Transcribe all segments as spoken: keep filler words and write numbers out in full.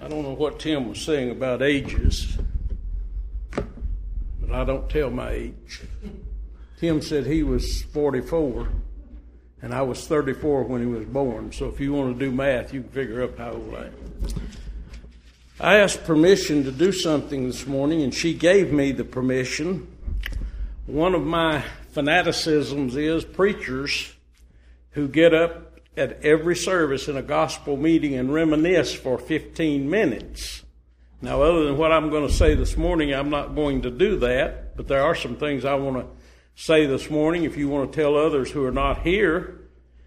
I don't know what Tim was saying about ages, but I don't tell my age. Tim said he was forty-four, and I was thirty-four when he was born. So if you want to do math, you can figure up how old I am. I asked permission to do something this morning, and she gave me the permission. One of my fanaticisms is preachers who get up at every service in a gospel meeting and reminisce for fifteen minutes. Now, other than what I'm going to say this morning, I'm not going to do that, but there are some things I want to say this morning. If you want to tell others who are not here,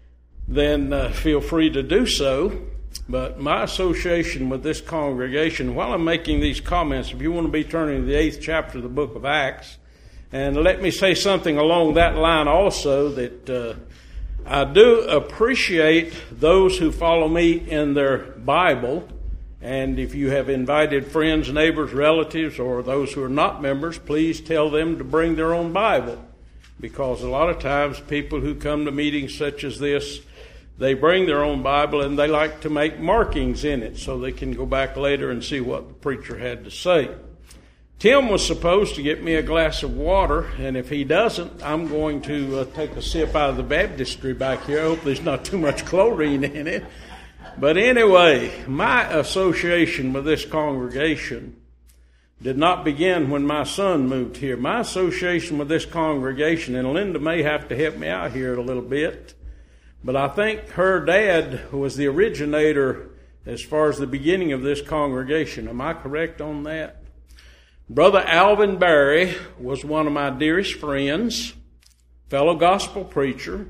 then uh, feel free to do so. But my association with this congregation, while I'm making these comments, if you want to be turning to the eighth chapter of the book of Acts, and let me say something along that line also, that uh, I do appreciate those who follow me in their Bible. And if you have invited friends, neighbors, relatives, or those who are not members, please tell them to bring their own Bible. Because a lot of times people who come to meetings such as this, they bring their own Bible and they like to make markings in it so they can go back later and see what the preacher had to say. Tim was supposed to get me a glass of water, and if he doesn't, I'm going to uh, take a sip out of the baptistry back here. I hope there's not too much chlorine in it. But anyway, my association with this congregation did not begin when my son moved here. My association with this congregation, and Linda may have to help me out here a little bit, but I think her dad was the originator as far as the beginning of this congregation. Am I correct on that? Brother Alvin Barry was one of my dearest friends, fellow gospel preacher,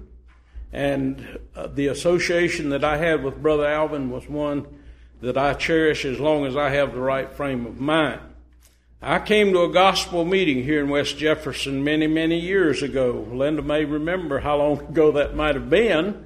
and uh, the association that I had with Brother Alvin was one that I cherish as long as I have the right frame of mind. I came to a gospel meeting here in West Jefferson many, many years ago. Linda may remember how long ago that might have been,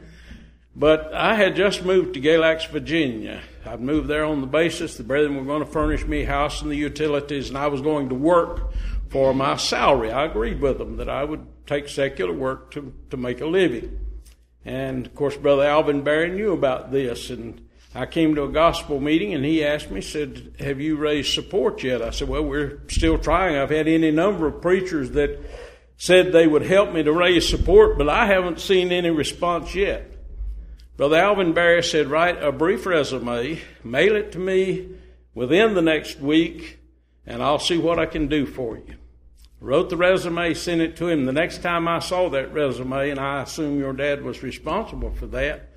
but I had just moved to Galax, Virginia. I'd moved there on the basis the brethren were going to furnish me a house and the utilities, and I was going to work for my salary. I agreed with them that I would take secular work to, to make a living. And, of course, Brother Alvin Barry knew about this, and I came to a gospel meeting, and he asked me, said, have you raised support yet? I said, well, we're still trying. I've had any number of preachers that said they would help me to raise support, but I haven't seen any response yet. Brother Alvin Barry said, write a brief resume, mail it to me within the next week, and I'll see what I can do for you. Wrote the resume, sent it to him. The next time I saw that resume, and I assume your dad was responsible for that,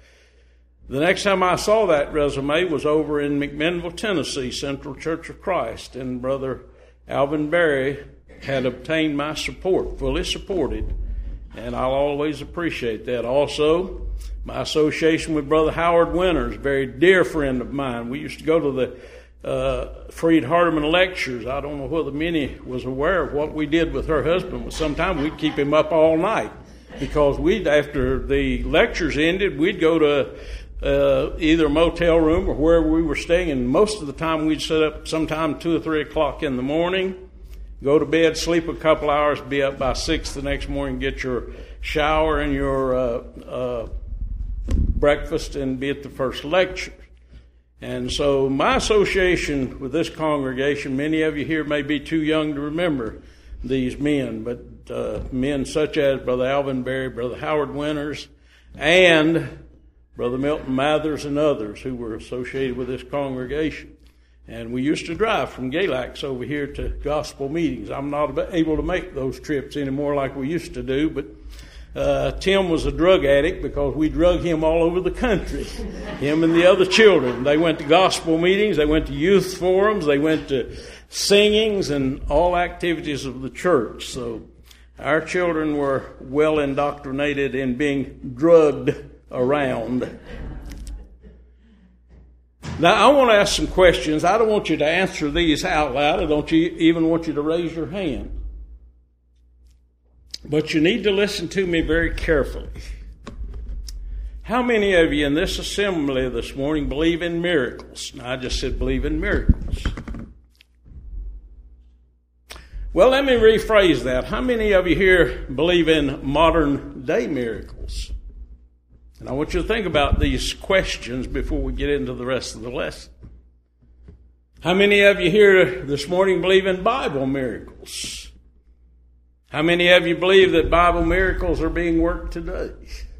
the next time I saw that resume was over in McMinnville, Tennessee, Central Church of Christ, and Brother Alvin Barry had obtained my support, fully supported, and I'll always appreciate that. Also, my association with Brother Howard Winters, a very dear friend of mine. We used to go to the uh, Freed Hardeman lectures. I don't know whether Minnie was aware of what we did with her husband, but sometimes we'd keep him up all night because we'd, after the lectures ended, we'd go to uh, either a motel room or wherever we were staying, and most of the time we'd sit up sometime two or three o'clock in the morning, go to bed, sleep a couple hours, be up by six the next morning, get your shower and your uh, uh, breakfast, and be at the first lecture. And so my association with this congregation, many of you here may be too young to remember these men, but uh, men such as Brother Alvin Barry, Brother Howard Winters, and Brother Milton Mathers and others who were associated with this congregation. And we used to drive from Galax over here to gospel meetings. I'm not able to make those trips anymore like we used to do, but uh, Tim was a drug addict because we drug him all over the country, him and the other children. They went to gospel meetings, they went to youth forums, they went to singings and all activities of the church. So our children were well indoctrinated in being drugged around. Now, I want to ask some questions. I don't want you to answer these out loud. I don't even want you to raise your hand. But you need to listen to me very carefully. How many of you in this assembly this morning believe in miracles? Now, I just said believe in miracles. Well, let me rephrase that. How many of you here believe in modern day miracles? And I want you to think about these questions before we get into the rest of the lesson. How many of you here this morning believe in Bible miracles? How many of you believe that Bible miracles are being worked today?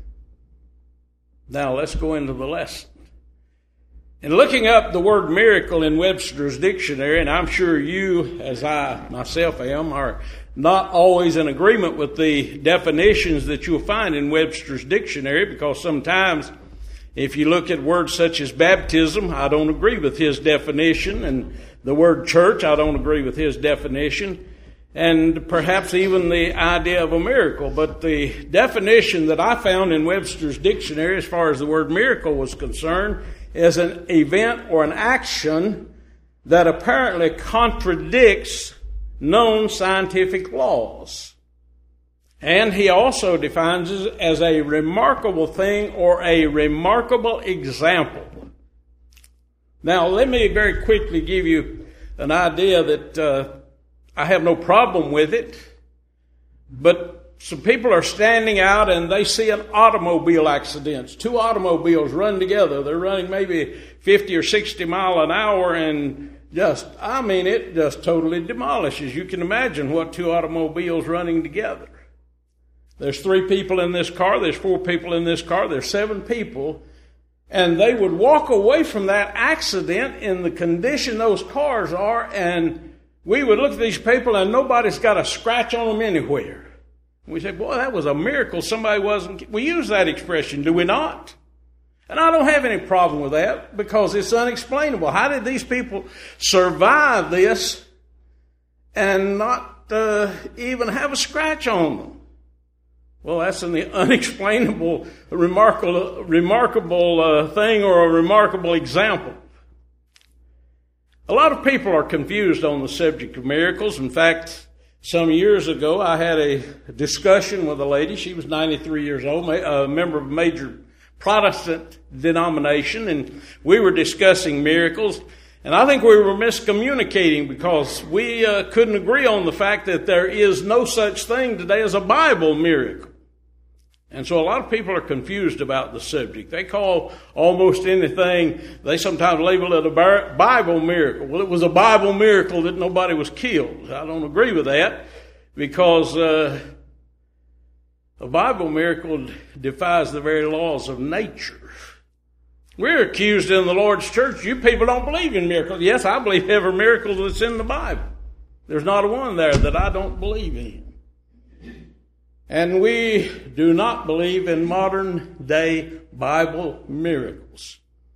Now let's go into the lesson. In looking up the word miracle in Webster's dictionary, and I'm sure you, as I myself am, are not always in agreement with the definitions that you'll find in Webster's dictionary, because sometimes if you look at words such as baptism, I don't agree with his definition, and the word church, I don't agree with his definition, and perhaps even the idea of a miracle. But the definition that I found in Webster's dictionary as far as the word miracle was concerned is an event or an action that apparently contradicts known scientific laws. And he also defines it as a remarkable thing or a remarkable example. Now, let me very quickly give you an idea that uh, I have no problem with it, but some people are standing out and they see an automobile accident. Two automobiles run together. They're running maybe fifty or sixty mile an hour, and just, I mean, it just totally demolishes. You can imagine what two automobiles running together. There's three people in this car. There's four people in this car. There's seven people. And they would walk away from that accident in the condition those cars are, and we would look at these people and nobody's got a scratch on them anywhere. We say, boy, that was a miracle. Somebody wasn't... We use that expression, do we not? And I don't have any problem with that because it's unexplainable. How did these people survive this and not uh, even have a scratch on them? Well, that's an unexplainable, remarkable, remarkable uh, thing or a remarkable example. A lot of people are confused on the subject of miracles. In fact, some years ago, I had a discussion with a lady. She was ninety-three years old, a member of a major Protestant denomination, and we were discussing miracles. And I think we were miscommunicating because we uh, couldn't agree on the fact that there is no such thing today as a Bible miracle. And so a lot of people are confused about the subject. They call almost anything, they sometimes label it a Bible miracle. Well, it was a Bible miracle that nobody was killed. I don't agree with that because uh, a Bible miracle defies the very laws of nature. We're accused in the Lord's church, you people don't believe in miracles. Yes, I believe every miracle that's in the Bible. There's not a one there that I don't believe in. And we do not believe in modern day Bible miracles.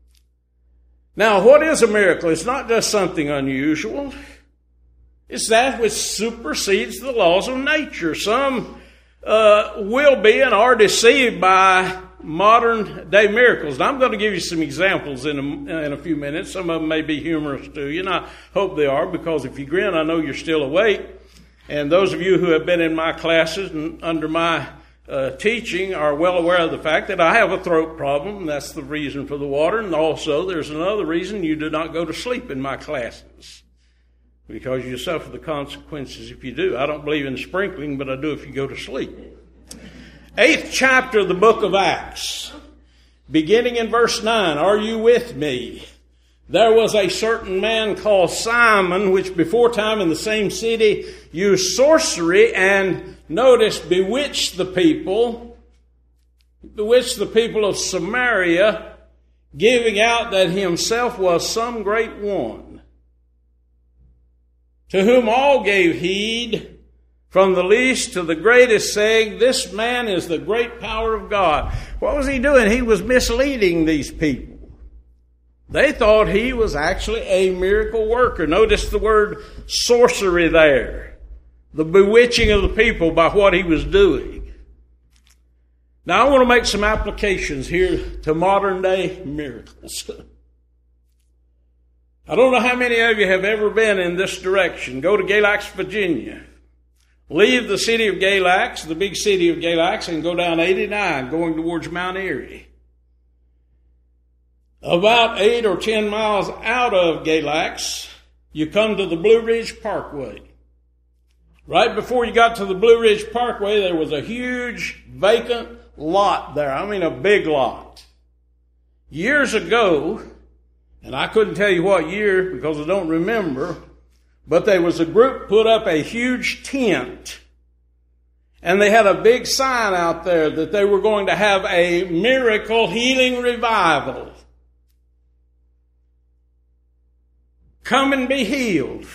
Now, what is a miracle? It's not just something unusual. It's that which supersedes the laws of nature. Some uh, will be and are deceived by modern day miracles. Now, I'm going to give you some examples in a, in a few minutes. Some of them may be humorous to you, and I hope they are, because if you grin, I know you're still awake. And those of you who have been in my classes and under my uh, teaching are well aware of the fact that I have a throat problem. That's the reason for the water. And also there's another reason you do not go to sleep in my classes, because you suffer the consequences if you do. I don't believe in sprinkling, but I do if you go to sleep. Eighth chapter of the book of Acts, beginning in verse nine. Are you with me? There was a certain man called Simon, which before time in the same city used sorcery and, notice, bewitched the people, bewitched the people of Samaria, giving out that himself was some great one, to whom all gave heed, from the least to the greatest, saying, this man is the great power of God. What was he doing? He was misleading these people. They thought he was actually a miracle worker. Notice the word sorcery there. The bewitching of the people by what he was doing. Now I want to make some applications here to modern day miracles. I don't know how many of you have ever been in this direction. Go to Galax, Virginia. Leave the city of Galax, the big city of Galax, and go down eighty-nine going towards Mount Airy. About eight or ten miles out of Galax, you come to the Blue Ridge Parkway. Right before you got to the Blue Ridge Parkway, there was a huge vacant lot there. I mean, a big lot. Years ago, And I couldn't tell you what year because I don't remember, but there was a group put up a huge tent. And they had a big sign out there that they were going to have a miracle healing revival. Come and be healed.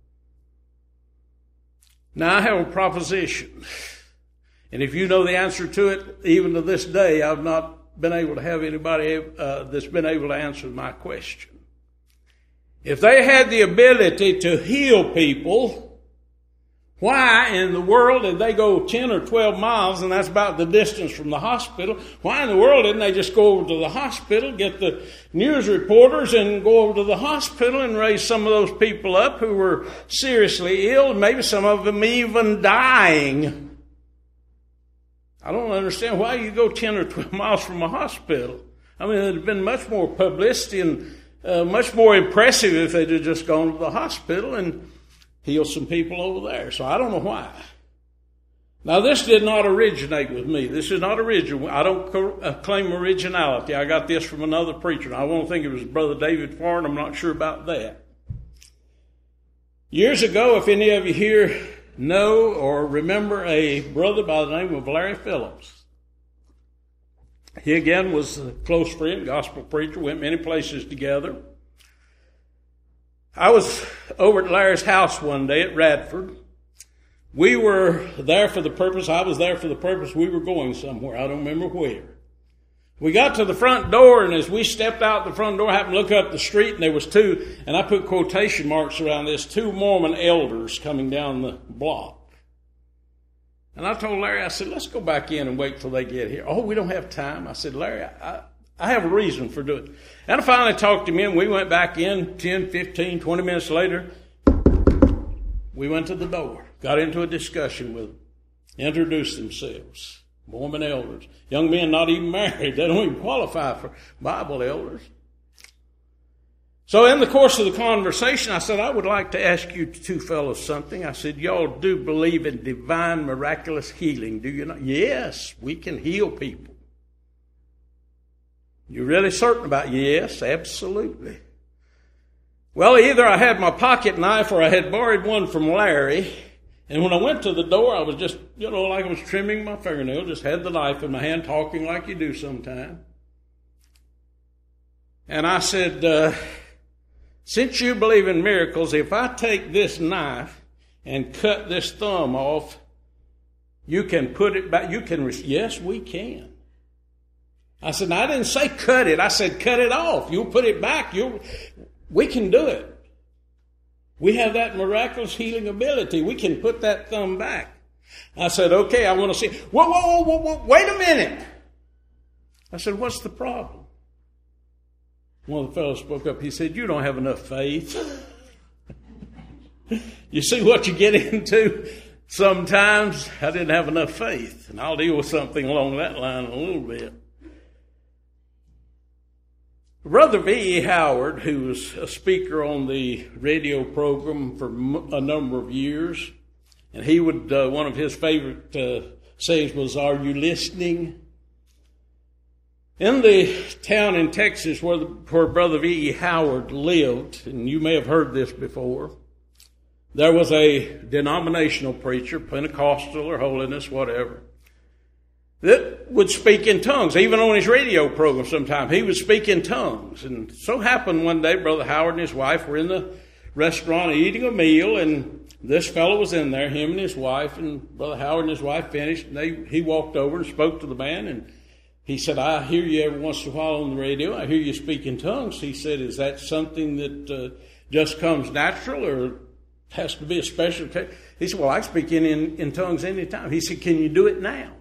Now I have a proposition. And if you know the answer to it, even to this day, I've not been able to have anybody uh, that's been able to answer my question. If they had the ability to heal people, why in the world did they go ten or twelve miles, and that's about the distance from the hospital? Why in the world didn't they just go over to the hospital, get the news reporters, and go over to the hospital and raise some of those people up who were seriously ill, maybe some of them even dying? I don't understand why you go ten or twelve miles from a hospital. I mean, it would have been much more publicity and uh, much more impressive if they'd have just gone to the hospital and heal some people over there. So I don't know why. Now, this did not originate with me. This is not original. I don't co- uh, claim originality. I got this from another preacher. I won't think it was Brother David Farr. I'm not sure about that. Years ago, if any of you here know or remember a brother by the name of Larry Phillips. He again was a close friend, gospel preacher, went many places together. I was over at Larry's house one day at Radford. We were there for the purpose, I was there for the purpose, we were going somewhere. I don't remember where. We got to the front door, and as we stepped out the front door, I happened to look up the street, and there was two, and I put quotation marks around this, two Mormon elders coming down the block. And I told Larry, I said, let's go back in and wait till they get here. Oh, we don't have time. I said, Larry, I, I have a reason for doing it. And I finally talked him in. We went back in ten, fifteen, twenty minutes later. We went to the door, got into a discussion with them, introduced themselves. Mormon elders. Young men not even married. They don't even qualify for Bible elders. So in the course of the conversation, I said, I would like to ask you two fellows something. I said, y'all do believe in divine miraculous healing, do you not? Yes, we can heal people. You really certain about it? Yes, absolutely. Well, either I had my pocket knife or I had borrowed one from Larry. And when I went to the door, I was just, you know, like I was trimming my fingernail, just had the knife in my hand, talking like you do sometime. And I said, uh, since you believe in miracles, if I take this knife and cut this thumb off, you can put it back. You can, re- yes, we can. I said, no, I didn't say cut it. I said, cut it off. You'll put it back. You'll, we can do it. We have that miraculous healing ability. We can put that thumb back. I said, okay, I want to see. Whoa, whoa, whoa, whoa, wait a minute. I said, what's the problem? One of the fellows spoke up. He said, you don't have enough faith. You see what you get into? Sometimes I didn't have enough faith. And I'll deal with something along that line in a little bit. Brother V E. Howard, who was a speaker on the radio program for a number of years, and he would, uh, one of his favorite uh, sayings was, are you listening? In the town in Texas where, the, where Brother V E. Howard lived, and you may have heard this before, there was a denominational preacher, Pentecostal or holiness, whatever, that would speak in tongues. Even on his radio program sometime, he would speak in tongues. And so happened one day, Brother Howard and his wife were in the restaurant eating a meal, and this fellow was in there, him and his wife, and Brother Howard and his wife finished, and they, he walked over and spoke to the man, and he said, I hear you every once in a while on the radio. I hear you speak in tongues. He said, is that something that uh, just comes natural, or has to be a special case? He said, well, I speak in, in, in tongues anytime. He said, can you do it now?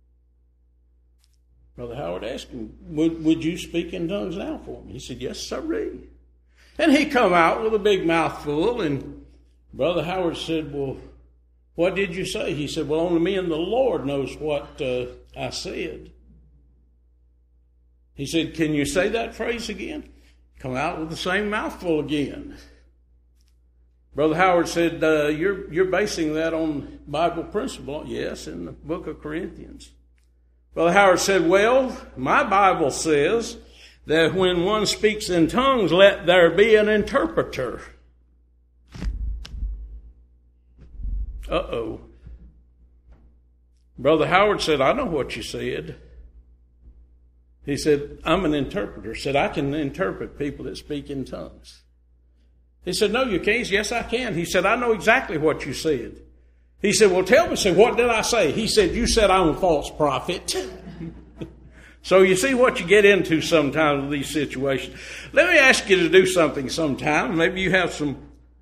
Brother Howard asked him, would, would you speak in tongues now for me? He said, yes, sirree. And he come out with a big mouthful, and Brother Howard said, well, what did you say? He said, well, only me and the Lord knows what uh, I said. He said, can you say that phrase again? Come out with the same mouthful again. Brother Howard said, uh, you're, you're basing that on Bible principle. Yes, in the book of Corinthians. Brother Howard said, well, my Bible says that when one speaks in tongues, let there be an interpreter. Uh-oh. Brother Howard said, I know what you said. He said, I'm an interpreter. Said, I can interpret people that speak in tongues. He said, no, you can't. Yes, I can. He said, I know exactly what you said. He said, well, tell me. Said, what did I say? He said, you said I'm a false prophet. So you see what you get into sometimes with these situations. Let me ask you to do something sometime. Maybe you have some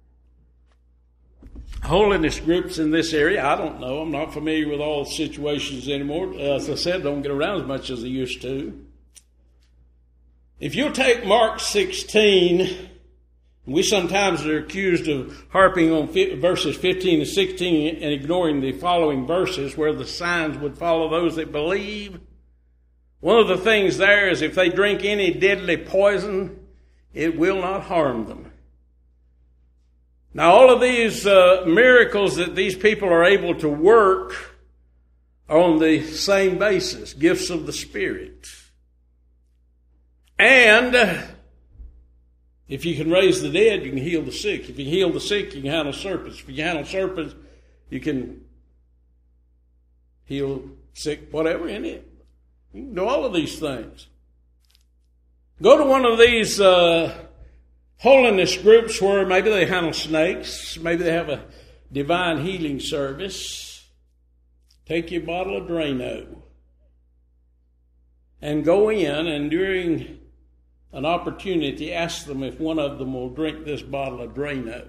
holiness groups in this area. I don't know. I'm not familiar with all the situations anymore. As I said, don't get around as much as I used to. If you'll take Mark sixteen, we sometimes are accused of harping on verses fifteen and sixteen and ignoring the following verses where the signs would follow those that believe. One of the things there is if they drink any deadly poison, it will not harm them. Now, all of these uh, miracles that these people are able to work are on the same basis, gifts of the Spirit. And uh, if you can raise the dead, you can heal the sick. If you heal the sick, you can handle serpents. If you can handle serpents, you can heal sick, whatever in it. You can do all of these things. Go to one of these uh, holiness groups where maybe they handle snakes. Maybe they have a divine healing service. Take your bottle of Drano and go in, and during an opportunity, ask them if one of them will drink this bottle of Drano.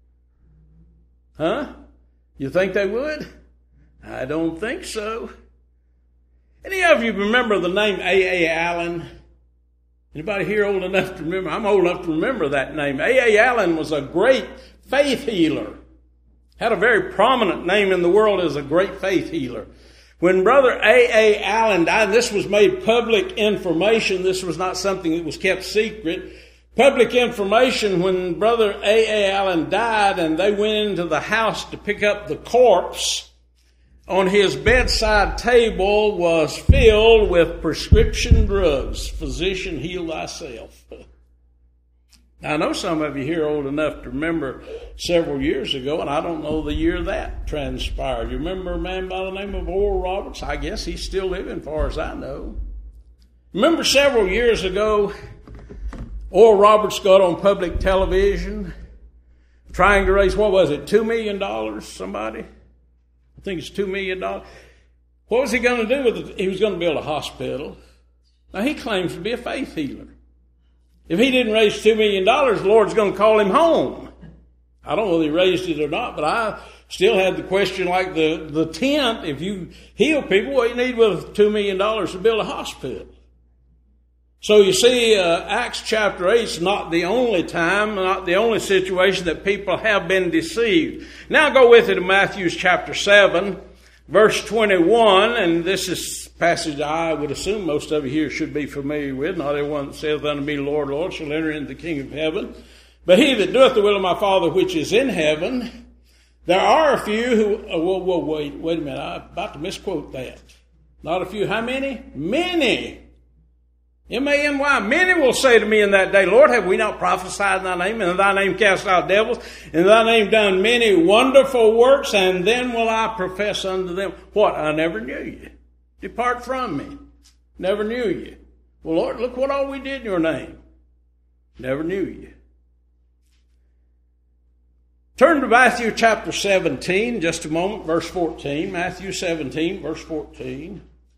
Huh? You think they would? I don't think so. Any of you remember the name A A. Allen? Anybody here old enough to remember? I'm old enough to remember that name. A A. Allen was a great faith healer. Had a very prominent name in the world as a great faith healer. When Brother A A. Allen died, this was made public information. This was not something that was kept secret. Public information, when Brother A A. Allen died and they went into the house to pick up the corpse, on his bedside table was filled with prescription drugs. Physician, heal thyself. Now, I know some of you here are old enough to remember several years ago, and I don't know the year that transpired. You remember a man by the name of Oral Roberts? I guess he's still living, as far as I know. Remember several years ago, Oral Roberts got on public television trying to raise, what was it, two million dollars, somebody? I think it's two million dollars. What was he going to do with it? He was going to build a hospital. Now, he claims to be a faith healer. If he didn't raise two million dollars, the Lord's going to call him home. I don't know whether he raised it or not, but I still had the question like the, the tent. If you heal people, what do you need with two million dollars to build a hospital? So you see, uh, Acts chapter eight is not the only time, not the only situation that people have been deceived. Now go with it to Matthew chapter seven, verse twenty-one, and this is a passage I would assume most of you here should be familiar with. Not everyone that saith unto me, Lord, Lord, shall enter into the kingdom of heaven, but he that doeth the will of my Father which is in heaven. There are a few who, oh, whoa, whoa, wait, wait a minute, I'm about to misquote that. Not a few, how many? Many. M A N Y, many will say to me in that day, Lord, have we not prophesied in thy name, and in thy name cast out devils, and in thy name done many wonderful works, and then will I profess unto them, what? I never knew you. Depart from me. Never knew you. Well, Lord, look what all we did in your name. Never knew you. Turn to Matthew chapter seventeen, just a moment, verse fourteen. Matthew seventeen, verse fourteen.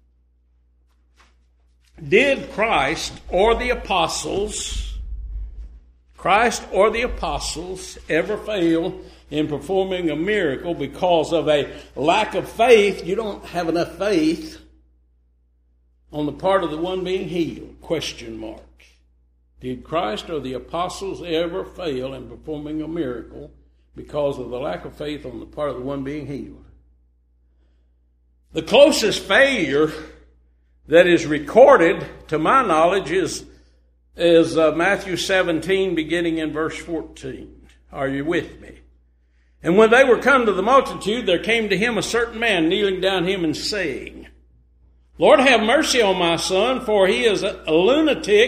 Did Christ or the apostles, Christ or the apostles ever fail in performing a miracle because of a lack of faith? You don't have enough faith on the part of the one being healed? Question mark. Did Christ or the apostles ever fail in performing a miracle because of the lack of faith on the part of the one being healed? The closest failure that is recorded, to my knowledge, is, is uh, Matthew seventeen, beginning in verse fourteen. Are you with me? And when they were come to the multitude, there came to him a certain man, kneeling down him and saying, Lord, have mercy on my son, for he is a lunatic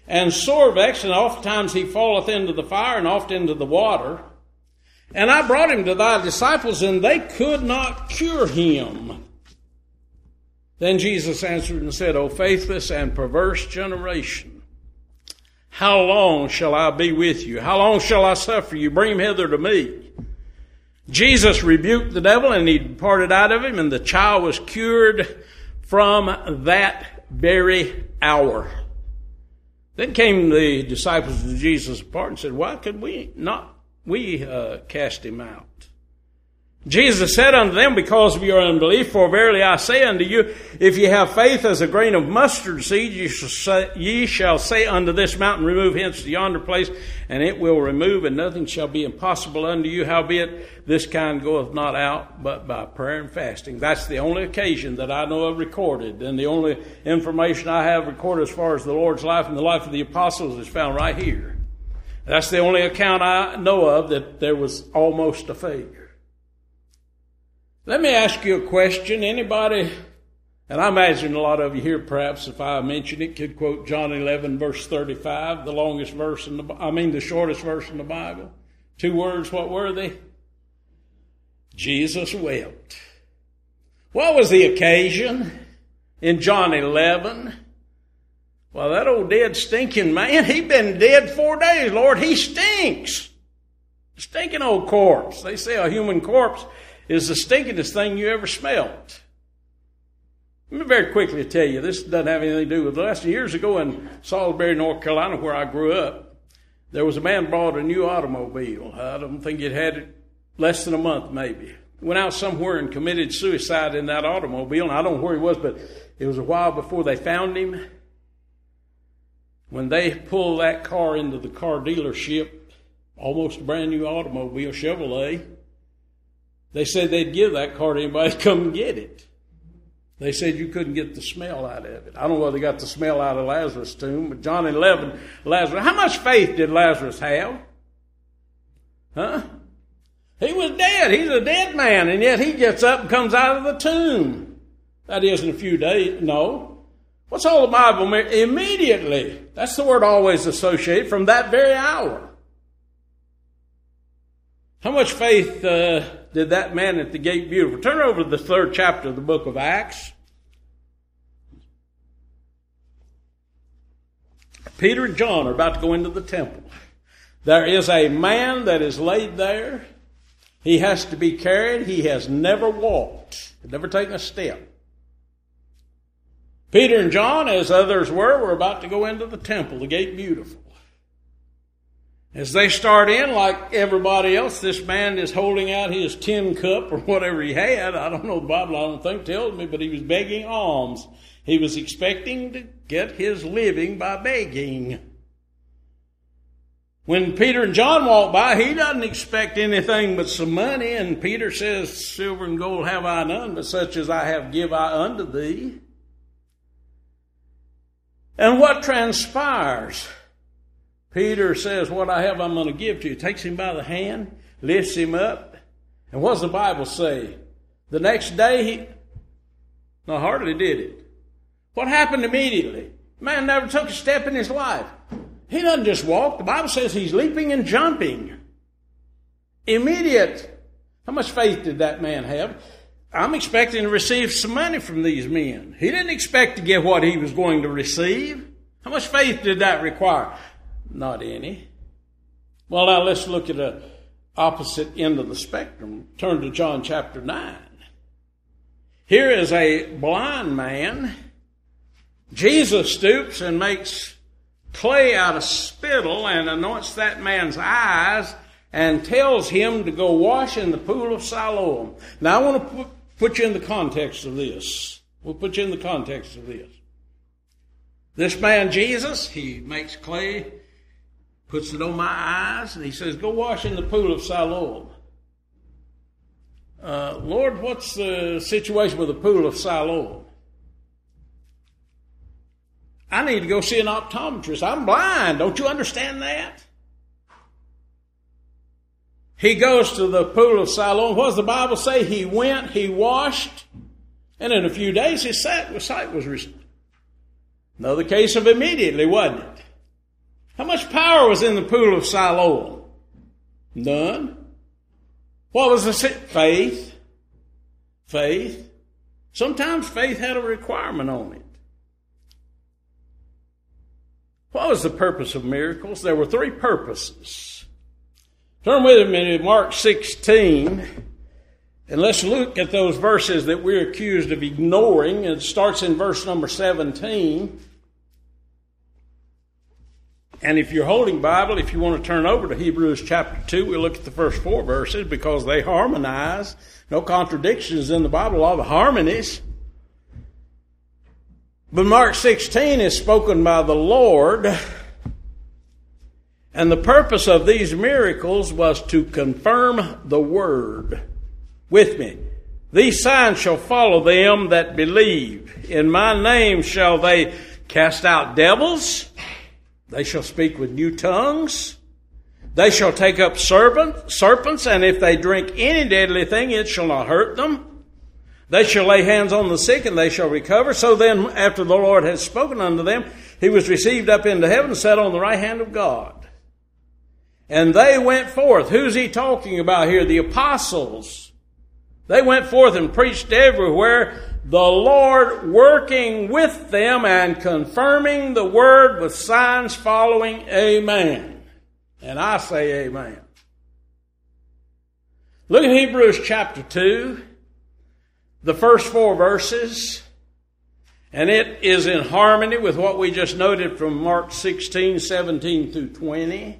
and sore vexed, and oftentimes he falleth into the fire, and oft into the water. And I brought him to thy disciples, and they could not cure him. Then Jesus answered and said, O faithless and perverse generation, how long shall I be with you? How long shall I suffer you? Bring him hither to me. Jesus rebuked the devil, and he departed out of him, and the child was cured from that very hour. Then came the disciples of Jesus apart and said, why could we not we uh, cast him out? Jesus said unto them, because of your unbelief, for verily I say unto you, if ye have faith as a grain of mustard seed, ye shall say, ye shall say unto this mountain, remove hence to yonder place, and it will remove, and nothing shall be impossible unto you. Howbeit, this kind goeth not out but by prayer and fasting. That's the only occasion that I know of recorded, and the only information I have recorded as far as the Lord's life and the life of the apostles is found right here. That's the only account I know of that there was almost a failure. Let me ask you a question. Anybody, and I imagine a lot of you here perhaps, if I mention it, could quote John eleven verse thirty-five, the longest verse in the, I mean the shortest verse in the Bible. Two words, what were they? Jesus wept. What was the occasion in John eleven? Well, that old dead stinking man, he'd been dead four days, Lord. He stinks. Stinking old corpse. They say a human corpse is the stinkingest thing you ever smelled. Let me very quickly tell you, this doesn't have anything to do with this. Years ago in Salisbury, North Carolina, where I grew up, there was a man bought a new automobile. I don't think he'd had it less than a month, maybe. Went out somewhere and committed suicide in that automobile, and I don't know where he was, but it was a while before they found him. When they pulled that car into the car dealership, almost a brand new automobile, Chevrolet, they said they'd give that car to anybody to come and get it. They said you couldn't get the smell out of it. I don't know whether they got the smell out of Lazarus' tomb, but John eleven, Lazarus, how much faith did Lazarus have? Huh? He was dead. He's a dead man, and yet he gets up and comes out of the tomb. That is in a few days. No. What's all the Bible mean? Immediately. That's the word always associated, from that very hour. How much faith uh, did that man at the gate beautiful? Turn over to the third chapter of the book of Acts. Peter and John are about to go into the temple. There is a man that is laid there. He has to be carried. He has never walked, never taken a step. Peter and John, as others were, were about to go into the temple, the gate beautiful. As they start in, like everybody else, this man is holding out his tin cup or whatever he had. I don't know the Bible, I don't think tells me, but he was begging alms. He was expecting to get his living by begging. When Peter and John walk by, he doesn't expect anything but some money, and Peter says, silver and gold have I none, but such as I have give I unto thee. And what transpires? Peter says, what I have I'm going to give to you. Takes him by the hand, lifts him up. And what does the Bible say? The next day, he, no, hardly did it. What happened immediately? Man never took a step in his life. He doesn't just walk. The Bible says he's leaping and jumping. Immediate. How much faith did that man have? I'm expecting to receive some money from these men. He didn't expect to get what he was going to receive. How much faith did that require? Not any. Well, now let's look at the opposite end of the spectrum. Turn to John chapter nine. Here is a blind man. Jesus stoops and makes clay out of spittle and anoints that man's eyes and tells him to go wash in the pool of Siloam. Now, I want to put you in the context of this. We'll put you in the context of this. This man, Jesus, he makes clay, puts it on my eyes, and he says, go wash in the pool of Siloam. Uh, Lord, what's the situation with the pool of Siloam? I need to go see an optometrist. I'm blind. Don't you understand that? He goes to the pool of Siloam. What does the Bible say? He went, he washed, and in a few days his sight was restored. Another case of immediately, wasn't it? How much power was in the pool of Siloam? None. What was the sin? Faith. Faith. Sometimes faith had a requirement on it. What was the purpose of miracles? There were three purposes. Turn with me to Mark sixteen, and let's look at those verses that we're accused of ignoring. It starts in verse number seventeen. And if you're holding Bible, if you want to turn over to Hebrews chapter two, we'll look at the first four verses because they harmonize. No contradictions in the Bible, a lot of harmonies. But Mark sixteen is spoken by the Lord, and the purpose of these miracles was to confirm the word. With me. These signs shall follow them that believe. In my name shall they cast out devils. They shall speak with new tongues. They shall take up serpent, serpents, and if they drink any deadly thing, it shall not hurt them. They shall lay hands on the sick, and they shall recover. So then, after the Lord had spoken unto them, he was received up into heaven and sat on the right hand of God. And they went forth. Who's he talking about here? The apostles. They went forth and preached everywhere, the Lord working with them and confirming the word with signs following. Amen. And I say amen. Look at Hebrews chapter two, the first four verses, and it is in harmony with what we just noted from Mark sixteen, seventeen through twenty.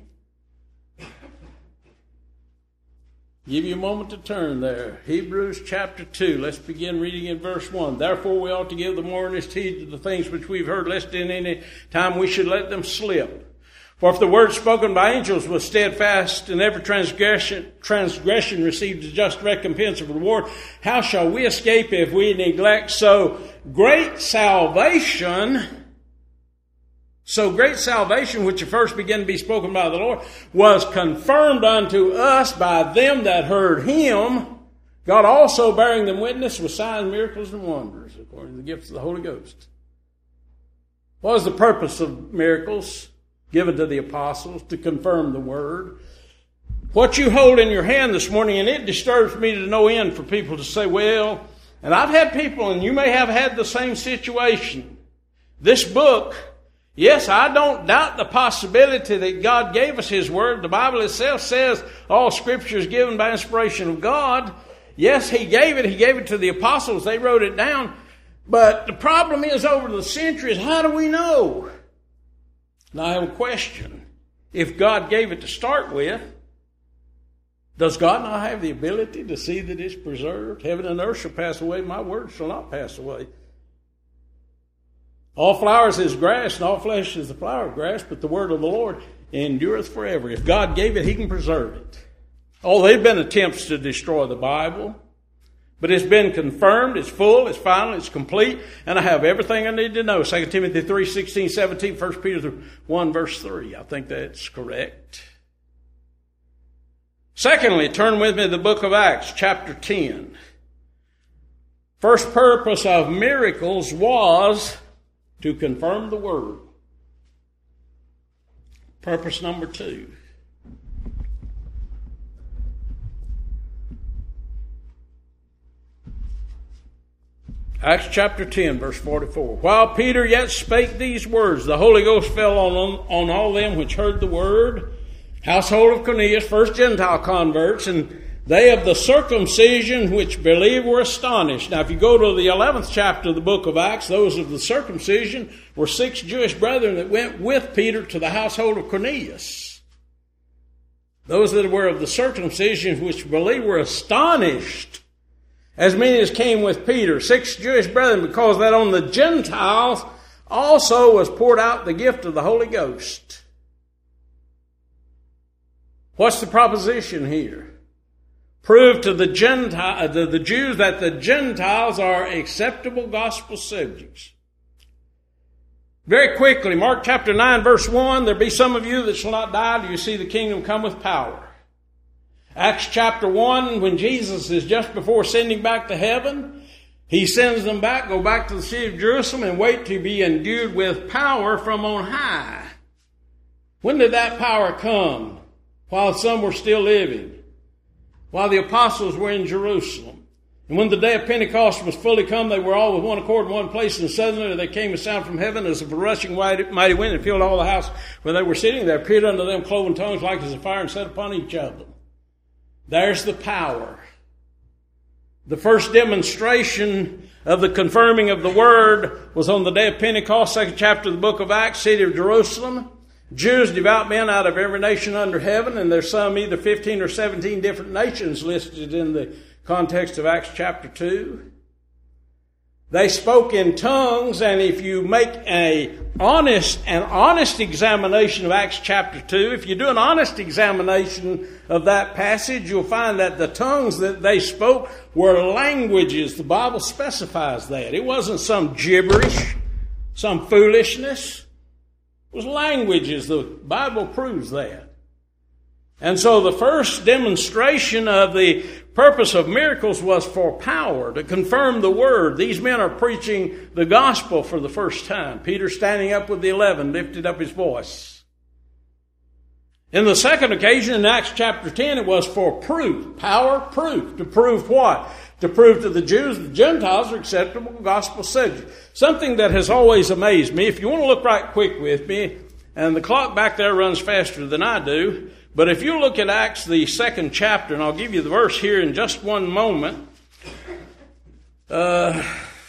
Give you a moment to turn there. Hebrews chapter two. Let's begin reading in verse one. Therefore we ought to give the more earnest heed to the things which we've heard, lest in any time we should let them slip. For if the word spoken by angels was steadfast, and every transgression, transgression received a just recompense of reward, how shall we escape if we neglect so great salvation? So great salvation, which at first began to be spoken by the Lord, was confirmed unto us by them that heard him, God also bearing them witness with signs, miracles, and wonders, according to the gifts of the Holy Ghost. What was the purpose of miracles given to the apostles? To confirm the word. What you hold in your hand this morning, and it disturbs me to no end for people to say, well, and I've had people, and you may have had the same situation. This book, yes, I don't doubt the possibility that God gave us his word. The Bible itself says all scripture is given by inspiration of God. Yes, he gave it. He gave it to the apostles. They wrote it down. But the problem is, over the centuries, how do we know? Now I have a question. If God gave it to start with, does God not have the ability to see that it's preserved? Heaven and earth shall pass away. My word shall not pass away. All flowers is grass, and all flesh is the flower of grass, but the word of the Lord endureth forever. If God gave it, he can preserve it. Oh, there have been attempts to destroy the Bible, but it's been confirmed, it's full, it's final, it's complete, and I have everything I need to know. Second Timothy three, sixteen, seventeen, First Peter one, verse three. I think that's correct. Secondly, turn with me to the book of Acts, chapter ten. First purpose of miracles was to confirm the word. Purpose number two. Acts chapter ten, verse forty-four. While Peter yet spake these words, the Holy Ghost fell on, on all them which heard the word. Household of Cornelius, first Gentile converts, and they of the circumcision which believed were astonished. Now, if you go to the eleventh chapter of the book of Acts, those of the circumcision were six Jewish brethren that went with Peter to the household of Cornelius. Those that were of the circumcision which believed were astonished, as many as came with Peter, six Jewish brethren, because that on the Gentiles also was poured out the gift of the Holy Ghost. What's the proposition here? Prove to the Gentile, to the Jews that the Gentiles are acceptable gospel subjects. Very quickly, Mark chapter nine, verse one, there be some of you that shall not die till you see the kingdom come with power. Acts chapter one, when Jesus is just before sending back to heaven, he sends them back, go back to the city of Jerusalem and wait to be endued with power from on high. When did that power come? While some were still living. While the apostles were in Jerusalem. And when the day of Pentecost was fully come, they were all with one accord in one place, and suddenly there came a sound from heaven as of a rushing mighty wind, and filled all the house where they were sitting. There appeared unto them cloven tongues like as a fire, and set upon each of them. There's the power. The first demonstration of the confirming of the word was on the day of Pentecost, second chapter of the book of Acts, city of Jerusalem. Jews, devout men out of every nation under heaven, and there's some either fifteen or seventeen different nations listed in the context of Acts chapter two. They spoke in tongues, and if you make a honest an honest examination of Acts chapter two, if you do an honest examination of that passage, you'll find that the tongues that they spoke were languages. The Bible specifies that. It wasn't some gibberish, some foolishness. It was languages. The Bible proves that. And so the first demonstration of the purpose of miracles was for power, to confirm the word. These men are preaching the gospel for the first time. Peter, standing up with the eleven, lifted up his voice. In the second occasion, in Acts chapter ten, it was for proof. Power, proof. To prove what? To prove to the Jews the Gentiles are acceptable gospel subject. Something that has always amazed me. If you want to look right quick with me, and the clock back there runs faster than I do, but if you look at Acts, the second chapter, and I'll give you the verse here in just one moment. Uh,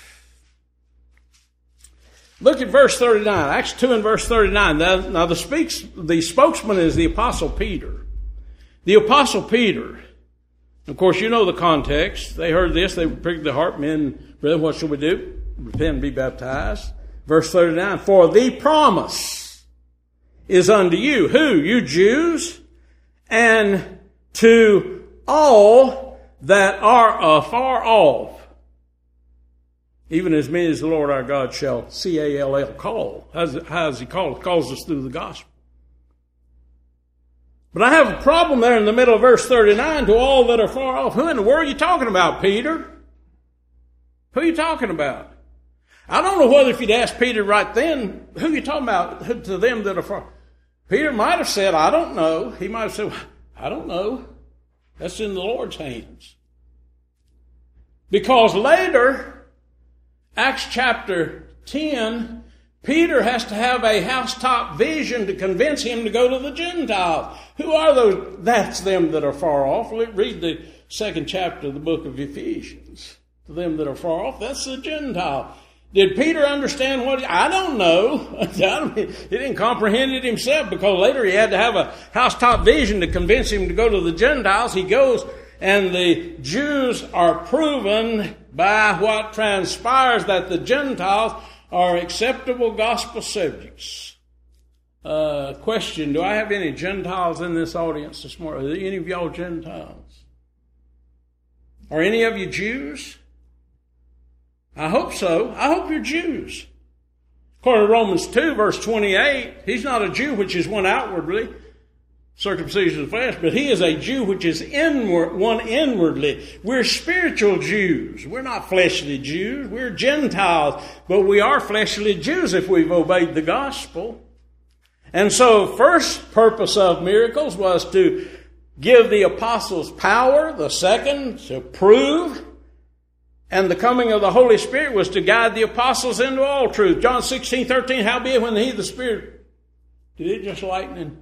look at verse thirty-nine. Acts two and verse thirty-nine. Now, now the, speaks, the spokesman is the Apostle Peter. The Apostle Peter. Of course, you know the context. They heard this. They pricked their heart. Men, brethren, what shall we do? Repent and be baptized. Verse thirty-nine. For the promise is unto you. Who? You Jews. And to all that are afar off, even as many as the Lord our God shall, C A L L, call. How does he call? He calls us through the gospel. But I have a problem there in the middle of verse thirty-nine, to all that are far off. Who in the world are you talking about, Peter? Who are you talking about? I don't know whether if you'd asked Peter right then, who are you talking about to them that are far? Peter might have said, I don't know. He might have said, I don't know. That's in the Lord's hands. Because later, Acts chapter ten, Peter has to have a housetop vision to convince him to go to the Gentiles. Who are those? That's them that are far off. Read the second chapter of the book of Ephesians. To them that are far off, that's the Gentile. Did Peter understand what? I don't know. He didn't comprehend it himself, because later he had to have a housetop vision to convince him to go to the Gentiles. He goes, and the Jews are proven by what transpires that the Gentiles are acceptable gospel subjects. Uh, question, do I have any Gentiles in this audience this morning? Are there any of y'all Gentiles? Are any of you Jews? I hope so. I hope you're Jews. According to Romans two, verse twenty-eight, he's not a Jew which is one outwardly, circumcision of the flesh, but he is a Jew which is inward, one inwardly. We're spiritual Jews. We're not fleshly Jews. We're Gentiles, but we are fleshly Jews if we've obeyed the gospel. And so, first purpose of miracles was to give the apostles power. The second, to prove. And the coming of the Holy Spirit was to guide the apostles into all truth. John sixteen thirteen, howbeit when he, the Spirit, did it just lightning?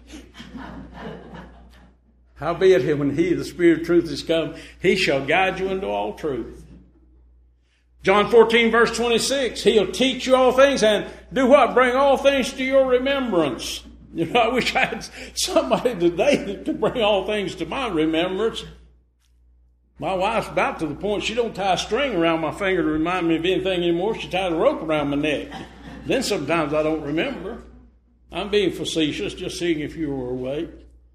Howbeit when he, the Spirit of truth, is come, he shall guide you into all truth. John fourteen verse twenty-six, he'll teach you all things and do what? Bring all things to your remembrance. You know, I wish I had somebody today to bring all things to my remembrance. My wife's about to the point she don't tie a string around my finger to remind me of anything anymore. She ties a rope around my neck. Then sometimes I don't remember. I'm being facetious, just seeing if you were awake.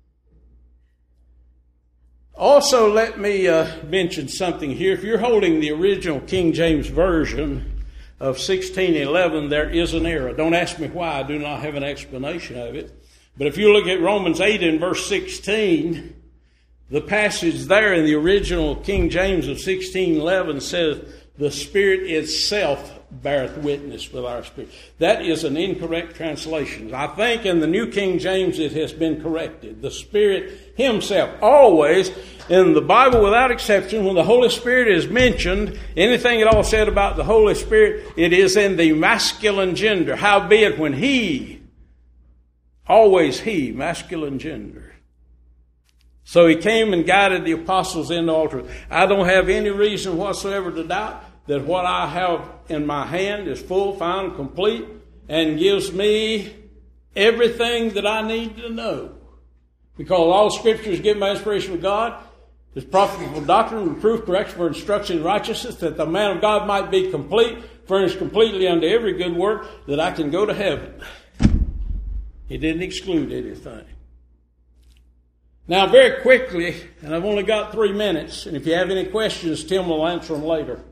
Also, let me uh, mention something here. If you're holding the original King James Version of sixteen eleven, there is an error. Don't ask me why. I do not have an explanation of it. But if you look at Romans eight and verse sixteen, the passage there in the original King James of sixteen eleven says, the Spirit itself beareth witness with our spirit. That is an incorrect translation. I think in the New King James it has been corrected. The Spirit himself, always, in the Bible without exception, when the Holy Spirit is mentioned, anything at all said about the Holy Spirit, it is in the masculine gender. Howbeit when he, always he, masculine gender. So he came and guided the apostles into all truth. I don't have any reason whatsoever to doubt that what I have in my hand is full, final, complete, and gives me everything that I need to know. Because all Scripture is given by inspiration of God, is profitable for doctrine, reproof, correction, for instruction in righteousness, that the man of God might be complete, furnished completely unto every good work, that I can go to heaven. He didn't exclude anything. Now, very quickly, and I've only got three minutes, and if you have any questions, Tim will answer them later.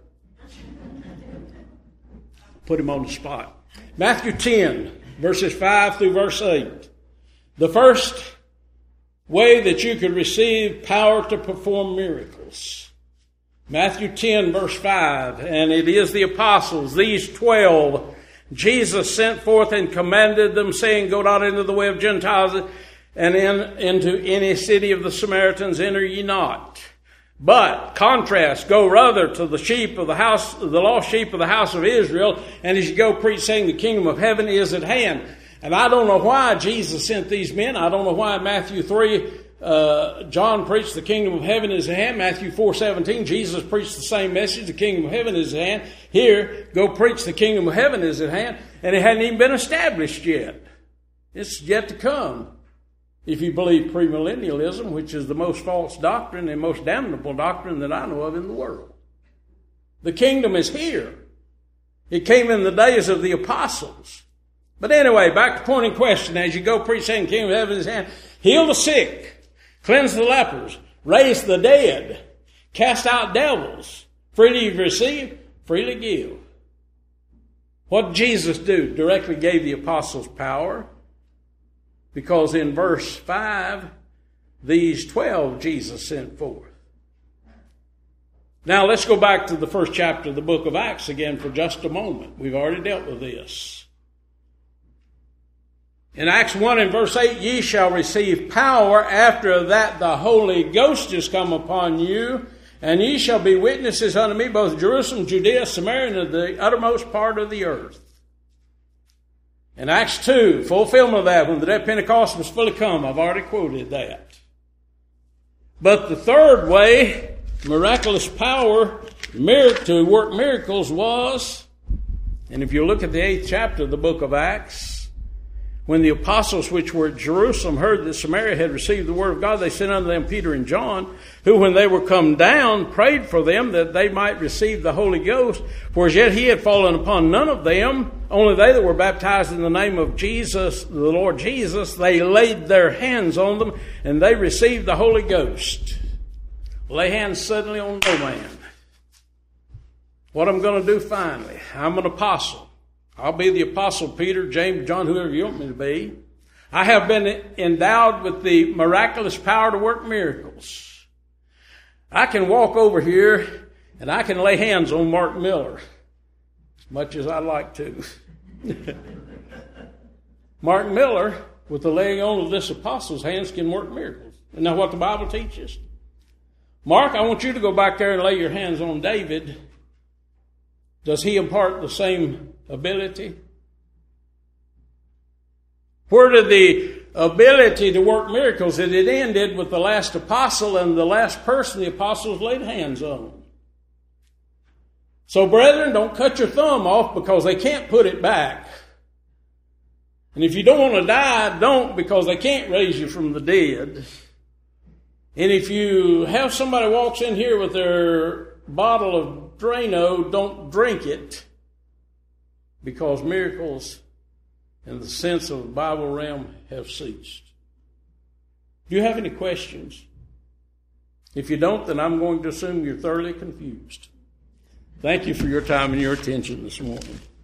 Put him on the spot. Matthew ten, verses five through verse eight. The first way that you could receive power to perform miracles. Matthew ten, verse five, and it is the apostles, these twelve, Jesus sent forth and commanded them, saying, go not into the way of Gentiles, and in, into any city of the Samaritans enter ye not. But, contrast, go rather to the sheep of the house, the lost sheep of the house of Israel, and as you go preach, saying the kingdom of heaven is at hand. And I don't know why Jesus sent these men. I don't know why in Matthew three, uh, John preached the kingdom of heaven is at hand. Matthew four seventeen, Jesus preached the same message, the kingdom of heaven is at hand. Here, go preach the kingdom of heaven is at hand. And it hadn't even been established yet. It's yet to come. If you believe premillennialism, which is the most false doctrine and most damnable doctrine that I know of in the world. The kingdom is here. It came in the days of the apostles. But anyway, back to point in question. As you go preach saying the kingdom of heaven is at hand, heal the sick, cleanse the lepers, raise the dead, cast out devils. Freely you've received, freely give. What did Jesus do? Directly gave the apostles power. Because in verse five, these twelve Jesus sent forth. Now let's go back to the first chapter of the book of Acts again for just a moment. We've already dealt with this. In Acts one and verse eight, ye shall receive power after that the Holy Ghost is come upon you, and ye shall be witnesses unto me both in Jerusalem, Judea, Samaria, and the uttermost part of the earth. In Acts two, fulfillment of that, when the day of Pentecost was fully come. I've already quoted that. But the third way, miraculous power to work miracles was, and if you look at the eighth chapter of the book of Acts, when the apostles which were at Jerusalem heard that Samaria had received the word of God, they sent unto them Peter and John, who when they were come down prayed for them that they might receive the Holy Ghost. For as yet he had fallen upon none of them, only they that were baptized in the name of Jesus, the Lord Jesus, they laid their hands on them, and they received the Holy Ghost. Lay hands suddenly on no man. What I'm going to do finally, I'm an apostle. I'll be the apostle Peter, James, John, whoever you want me to be. I have been endowed with the miraculous power to work miracles. I can walk over here and I can lay hands on Mark Miller as much as I'd like to. Mark Miller, with the laying on of this apostle's hands, can work miracles. Isn't that what the Bible teaches? Mark, I want you to go back there and lay your hands on David. Does he impart the same ability? Where did the ability to work miracles? It had ended with the last apostle and the last person the apostles laid hands on. So, brethren, don't cut your thumb off because they can't put it back. And if you don't want to die, don't, because they can't raise you from the dead. And if you have somebody walks in here with their bottle of Drano, don't drink it, because miracles in the sense of the Bible realm have ceased. Do you have any questions? If you don't, then I'm going to assume you're thoroughly confused. Thank you for your time and your attention this morning.